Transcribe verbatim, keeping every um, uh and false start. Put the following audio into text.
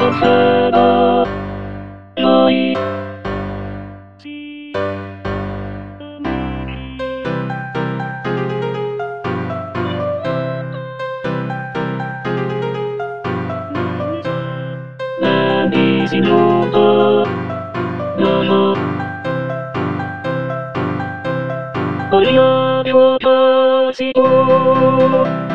さばよい何しようとののおりやりをたしと